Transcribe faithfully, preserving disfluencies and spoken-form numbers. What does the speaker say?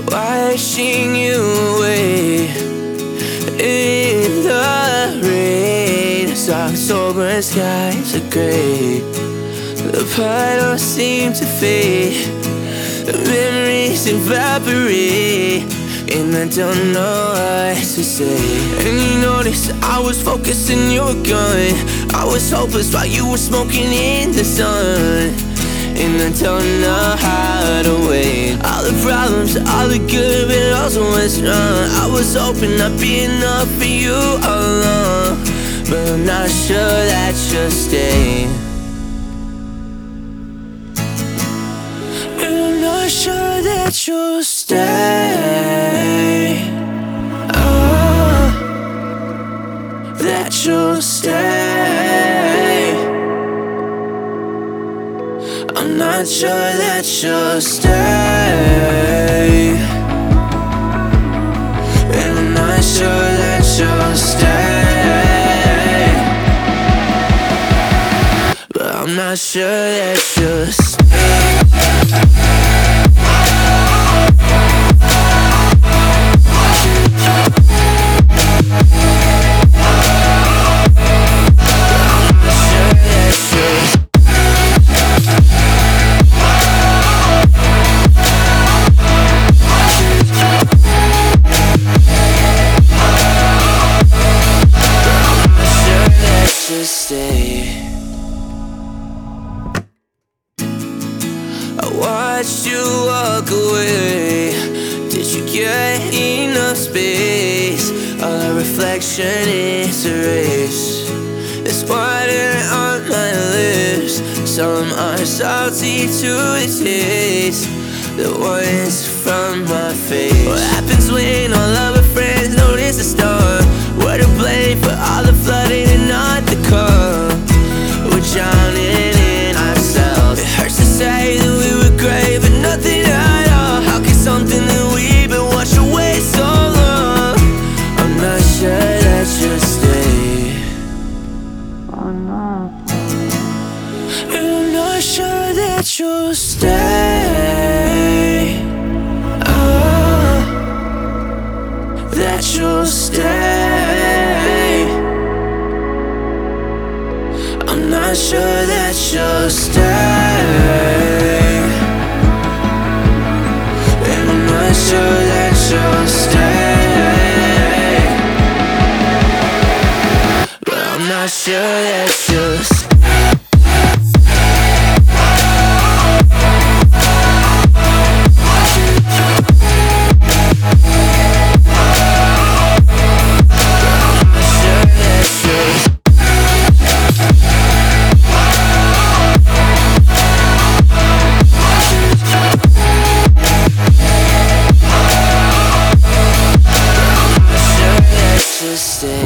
washing you away in the rain. As October skies are gray, the puddles seem to fade, the memories evaporate, and I don't know what to say. And you notice I was focusing your gun, I was hopeless while you were smoking in the sun. And I don't know how to wait. All the problems, all the good, but also what's wrong. I was hoping I'd be enough for you all along, but I'm not sure that you'll stay. And I'm not sure that you'll stay. Oh, that you'll stay. I'm not sure that you'll stay. And I'm not sure that you'll stay. But I'm not sure that you'll stay. I watched you walk away. Did you get enough space? All our reflection is erased. There's water on my lips, some are salty to the taste, the ones from my face. What happens when all of our friends notice the storm? We're to blame for all the flooding and not the calm. We're drowning in ourselves. It hurts to say that we were great, but nothing at all. How can something that we've been washed away so long? I'm not sure that you'll stay. Oh no. And I'm not sure that you'll stay. Oh, that you'll stay. I'm not sure that you'll stay. And I'm not sure that you'll stay. But I'm not sure that you'll stay. Stay.